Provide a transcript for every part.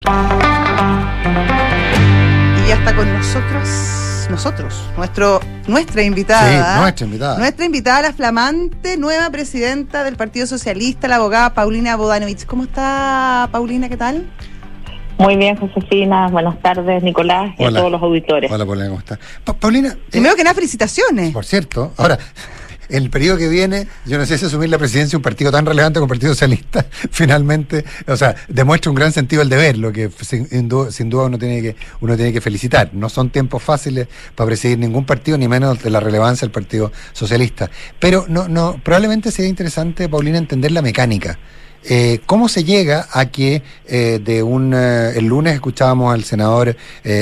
Y ya está con nuestra invitada. Sí, nuestra invitada. Nuestra invitada, la flamante nueva presidenta del Partido Socialista, la abogada Paulina Bodanovich. ¿Cómo está, Paulina? ¿Qué tal? Muy bien, Josefina. Buenas tardes, Nicolás, y a todos los auditores. Hola, Paulina, ¿cómo está? Paulina. Primero que nada, felicitaciones. Por cierto, ahora, en el periodo que viene, yo no sé si asumir la presidencia de un partido tan relevante como el Partido Socialista, finalmente, o sea, demuestra un gran sentido del deber, lo que sin duda uno tiene que felicitar. No son tiempos fáciles para presidir ningún partido, ni menos de la relevancia del Partido Socialista. Pero probablemente sería interesante, Paulina, entender la mecánica. ¿Cómo se llega a que el lunes escuchábamos al senador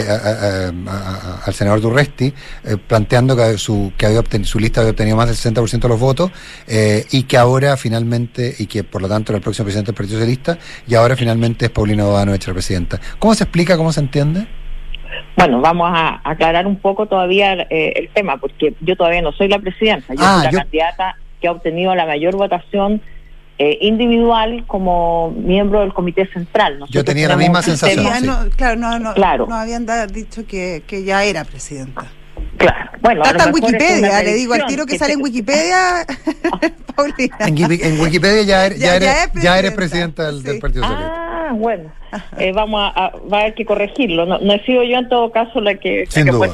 Durresti planteando que su lista había obtenido más del 60% de los votos y que ahora finalmente, y que por lo tanto era el próximo presidente del Partido Socialista, y ahora finalmente es Paulina Bodanovich la presidenta? ¿Cómo se explica, cómo se entiende? Bueno, vamos a aclarar un poco todavía el tema, porque yo todavía no soy la presidenta, yo soy la candidata que ha obtenido la mayor votación individual como miembro del Comité Central. Nosotros yo tenía la misma sensación. No habían dicho que ya era presidenta. Claro. Bueno, está en Wikipedia, le digo al tiro que sale en Wikipedia, Paulina. En Wikipedia ya eres presidenta del Partido Socialista. Bueno, va a haber que corregirlo. No he sido yo en todo caso la que Sin duda.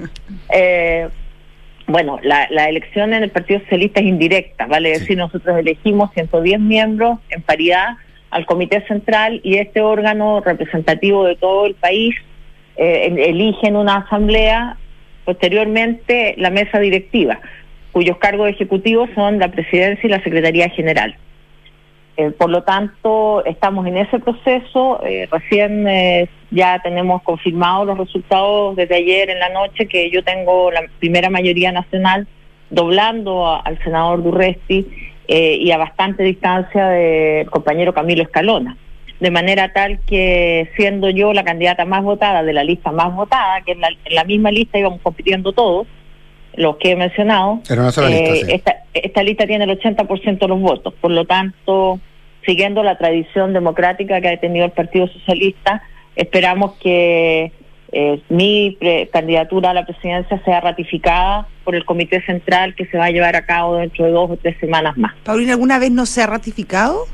Bueno, la elección en el Partido Socialista es indirecta, vale decir, nosotros elegimos 110 miembros en paridad al Comité Central, y este órgano representativo de todo el país elige en una asamblea posteriormente la mesa directiva, cuyos cargos ejecutivos son la presidencia y la secretaría general. Por lo tanto, estamos en ese proceso. Recién ya tenemos confirmados los resultados desde ayer en la noche, que yo tengo la primera mayoría nacional, doblando al senador Durresti y a bastante distancia del compañero Camilo Escalona. De manera tal que, siendo yo la candidata más votada de la lista más votada, que en la misma lista íbamos compitiendo todos, los que he mencionado, era una sola lista, sí. Esta lista tiene el 80% de los votos. Por lo tanto, siguiendo la tradición democrática que ha tenido el Partido Socialista, esperamos que mi candidatura a la presidencia sea ratificada por el Comité Central, que se va a llevar a cabo dentro de 2 o 3 semanas más. Paulina, ¿alguna vez no se ha ratificado?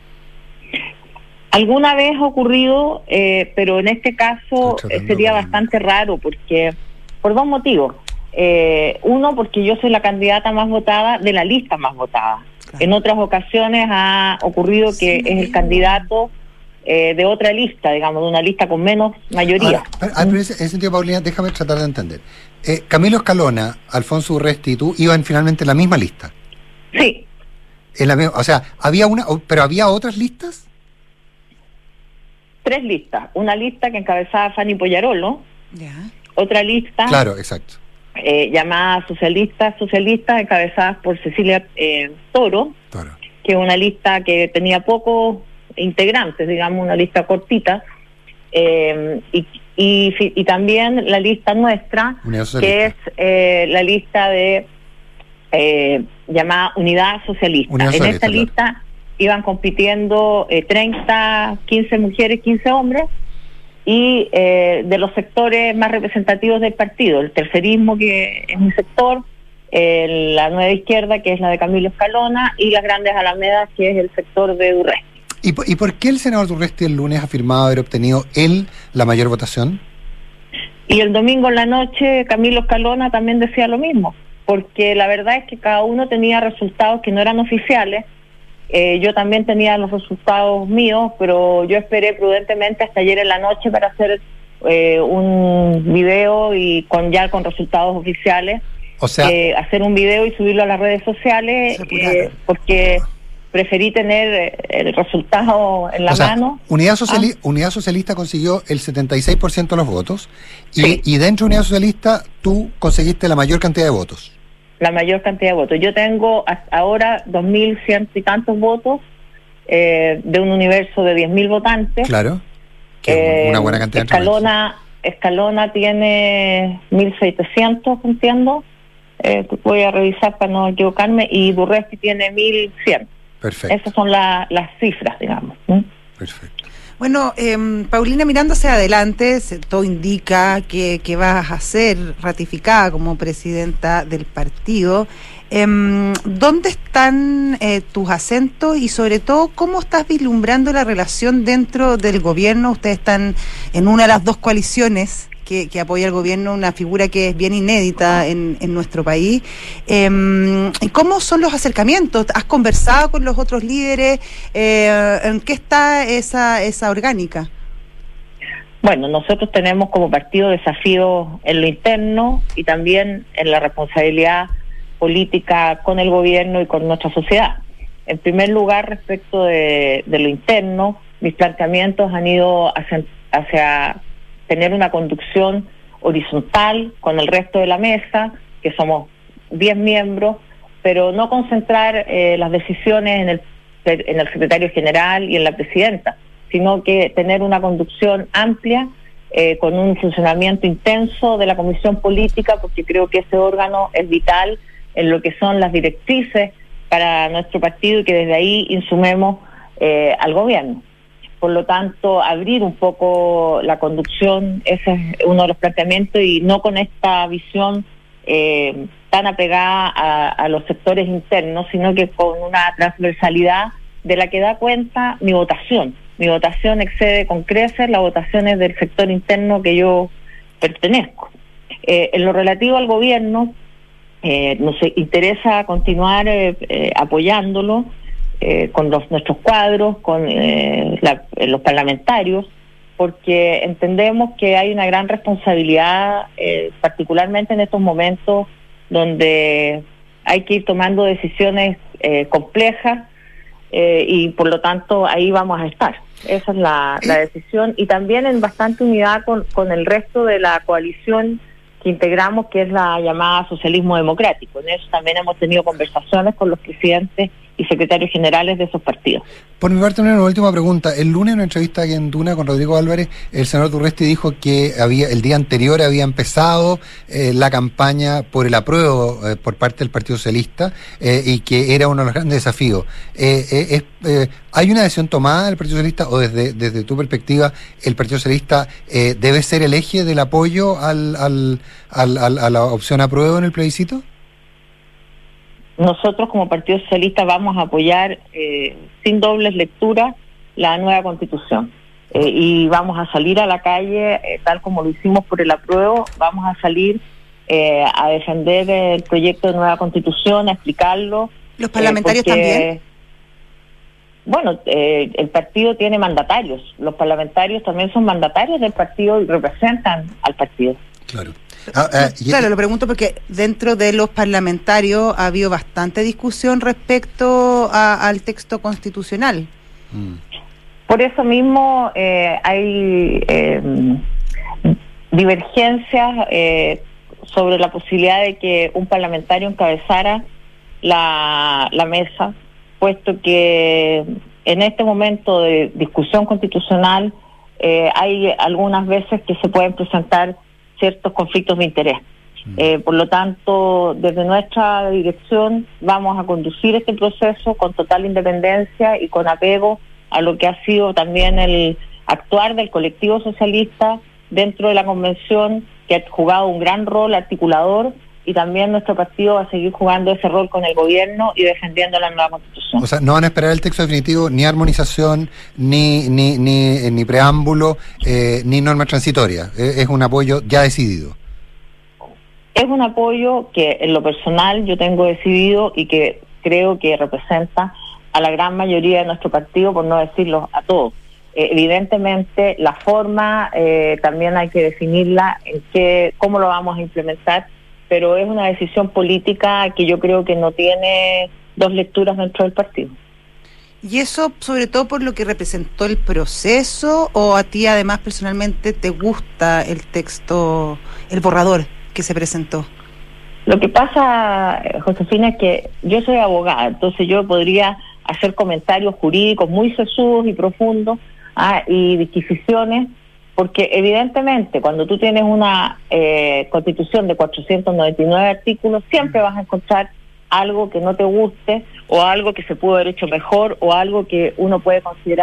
Alguna vez ha ocurrido, pero en este caso sería bastante raro, porque por 2 motivos. Uno, porque yo soy la candidata más votada de la lista más votada. Claro. En otras ocasiones ha ocurrido que es el candidato de otra lista, digamos, de una lista con menos mayoría. Ahora, en ese sentido, Paulina, déjame tratar de entender. Camilo Escalona, Alfonso Urresti y tú iban finalmente en la misma lista. Sí. O sea, ¿había pero había otras listas? 3 listas. Una lista que encabezaba Fanny Poyarolo. Ya. Otra lista. Claro, exacto. Llamada socialistas, encabezadas por Cecilia Toro, que es una lista que tenía pocos integrantes, digamos, una lista cortita, y también la lista nuestra, que es la lista de llamada Unidad Socialista. En esta lista iban compitiendo 15 mujeres, 15 hombres, y de los sectores más representativos del partido, el tercerismo, que es mi sector, la nueva izquierda, que es la de Camilo Escalona, y las grandes alamedas, que es el sector de Durresti. ¿Y por qué el senador Durresti el lunes afirmaba haber obtenido él la mayor votación? Y el domingo en la noche Camilo Escalona también decía lo mismo, porque la verdad es que cada uno tenía resultados que no eran oficiales. Yo también tenía los resultados míos, pero yo esperé prudentemente hasta ayer en la noche para hacer un video y con resultados oficiales. O sea, hacer un video y subirlo a las redes sociales, porque preferí tener el resultado en la mano. Unidad Socialista consiguió el 76% de los votos, y dentro de Unidad Socialista tú conseguiste la mayor cantidad de votos. La mayor cantidad de votos. Yo tengo hasta ahora 2.100 y tantos votos de un universo de 10.000 votantes. Claro, que una buena cantidad. Escalona tiene 1.700, entiendo. Voy a revisar para no equivocarme, y Durresti tiene 1.100. Perfecto. Esas son las cifras, digamos. Perfecto. Bueno, Paulina, mirando hacia adelante, todo indica que vas a ser ratificada como presidenta del partido. ¿Dónde están tus acentos y sobre todo cómo estás vislumbrando la relación dentro del gobierno? Ustedes están en una de las dos coaliciones que apoya al gobierno, una figura que es bien inédita en nuestro país. ¿Cómo son los acercamientos? ¿Has conversado con los otros líderes? ¿En qué está esa orgánica? Bueno, nosotros tenemos como partido desafíos en lo interno y también en la responsabilidad política con el gobierno y con nuestra sociedad. En primer lugar, respecto de lo interno, mis planteamientos han ido hacia tener una conducción horizontal con el resto de la mesa, que somos 10 miembros, pero no concentrar las decisiones en el secretario general y en la presidenta, sino que tener una conducción amplia con un funcionamiento intenso de la comisión política, porque creo que ese órgano es vital en lo que son las directrices para nuestro partido y que desde ahí insumemos al gobierno. Por lo tanto, abrir un poco la conducción, ese es uno de los planteamientos, y no con esta visión tan apegada a los sectores internos, sino que con una transversalidad de la que da cuenta mi votación. Mi votación excede con creces las votaciones del sector interno que yo pertenezco. En lo relativo al gobierno, nos interesa continuar apoyándolo, con nuestros cuadros, con los parlamentarios, porque entendemos que hay una gran responsabilidad, particularmente en estos momentos donde hay que ir tomando decisiones complejas, y por lo tanto ahí vamos a estar. Esa es la decisión, y también en bastante unidad con el resto de la coalición que integramos, que es la llamada socialismo democrático. En eso también hemos tenido conversaciones con los presidentes y secretarios generales de esos partidos. Por mi parte, una última pregunta. El lunes en una entrevista aquí en Duna con Rodrigo Álvarez, el senador Durresti dijo que el día anterior había empezado la campaña por el apruebo por parte del Partido Socialista, y que era uno de los grandes desafíos. ¿Hay una decisión tomada del Partido Socialista, o desde tu perspectiva el Partido Socialista debe ser el eje del apoyo a la opción apruebo en el plebiscito? Nosotros como Partido Socialista vamos a apoyar sin dobles lecturas la nueva Constitución, y vamos a salir a la calle tal como lo hicimos por el apruebo. Vamos a salir a defender el proyecto de nueva Constitución, a explicarlo. ¿Los parlamentarios también? Bueno, el partido tiene mandatarios. Los parlamentarios también son mandatarios del partido y representan al partido. Claro. Claro, lo pregunto porque dentro de los parlamentarios ha habido bastante discusión respecto al texto constitucional. Por eso mismo hay divergencias sobre la posibilidad de que un parlamentario encabezara la mesa, puesto que en este momento de discusión constitucional hay algunas veces que se pueden presentar ciertos conflictos de interés. Por lo tanto, desde nuestra dirección vamos a conducir este proceso con total independencia y con apego a lo que ha sido también el actuar del colectivo socialista dentro de la convención, que ha jugado un gran rol articulador, y también nuestro partido va a seguir jugando ese rol con el gobierno y defendiendo la nueva Constitución. O sea, no van a esperar el texto definitivo, ni armonización, ni preámbulo, ni norma transitoria. Es un apoyo ya decidido. Es un apoyo que en lo personal yo tengo decidido y que creo que representa a la gran mayoría de nuestro partido, por no decirlo a todos. Evidentemente la forma también hay que definirla, cómo lo vamos a implementar, pero es una decisión política que yo creo que no tiene dos lecturas dentro del partido. ¿Y eso sobre todo por lo que representó el proceso, o a ti además personalmente te gusta el texto, el borrador que se presentó? Lo que pasa, Josefina, es que yo soy abogada, entonces yo podría hacer comentarios jurídicos muy sesudos y profundos y disquisiciones, porque evidentemente cuando tú tienes una constitución de 499 artículos, siempre vas a encontrar algo que no te guste, o algo que se pudo haber hecho mejor, o algo que uno puede considerar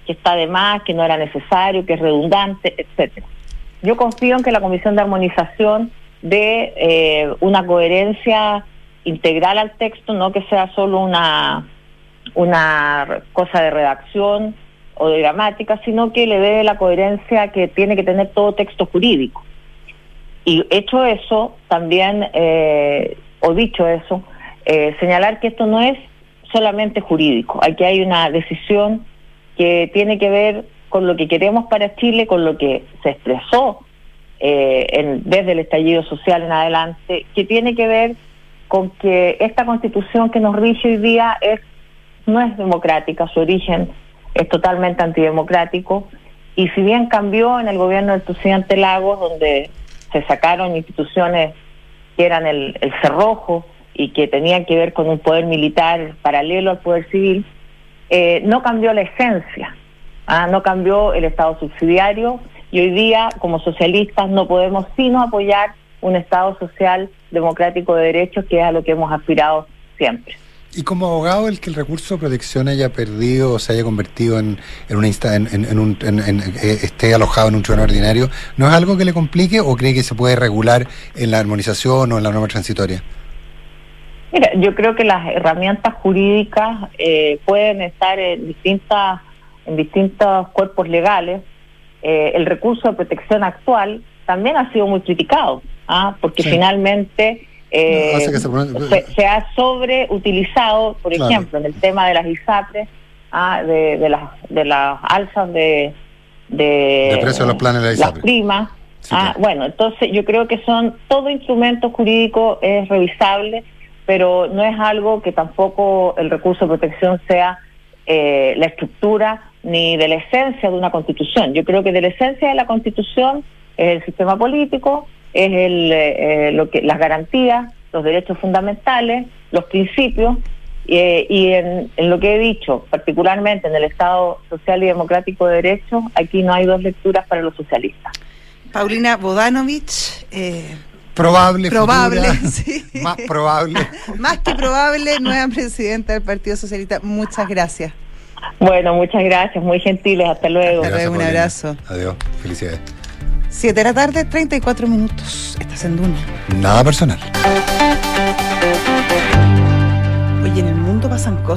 que está de más, que no era necesario, que es redundante, etcétera. Yo confío en que la Comisión de Armonización dé una coherencia integral al texto, no que sea solo una cosa de redacción o de gramática, sino que le dé la coherencia que tiene que tener todo texto jurídico. Y hecho eso, también, o dicho eso, señalar que esto no es solamente jurídico. Aquí hay una decisión que tiene que ver con lo que queremos para Chile, con lo que se expresó desde el estallido social en adelante, que tiene que ver con que esta Constitución que nos rige hoy día no es democrática, su origen es totalmente antidemocrático, y si bien cambió en el gobierno del presidente Lagos, donde se sacaron instituciones que eran el cerrojo y que tenían que ver con un poder militar paralelo al poder civil, no cambió la esencia, no cambió el Estado subsidiario, y hoy día, como socialistas, no podemos sino apoyar un Estado social democrático de derechos, que es a lo que hemos aspirado siempre. Y como abogado, el que el recurso de protección haya perdido o se haya convertido esté alojado en un tribunal ordinario, ¿no es algo que le complique o cree que se puede regular en la armonización o en la norma transitoria? Mira, yo creo que las herramientas jurídicas pueden estar en distintos cuerpos legales. El recurso de protección actual también ha sido muy criticado, porque finalmente se ha sobreutilizado, por ejemplo, en el tema de las ISAPRES, de las alzas de precio de los planes de la ISAPRE, las primas. Bueno, entonces yo creo que todo instrumento jurídico es revisable, pero no es algo que tampoco el recurso de protección sea la estructura ni de la esencia de una Constitución. Yo creo que de la esencia de la Constitución es el sistema político, es las garantías, los derechos fundamentales, los principios, y en lo que he dicho, particularmente en el Estado social y democrático de derecho, aquí no hay dos lecturas para los socialistas. Paulina Bodanovich, probable, sí. Más probable. Más que probable, nueva presidenta del Partido Socialista. Muchas gracias. Bueno, muchas gracias, muy gentiles, hasta luego. Hasta luego, un abrazo. Adiós, felicidades. 7:34 PM. Estás en Duna. Nada personal. Oye, en el mundo pasan cosas.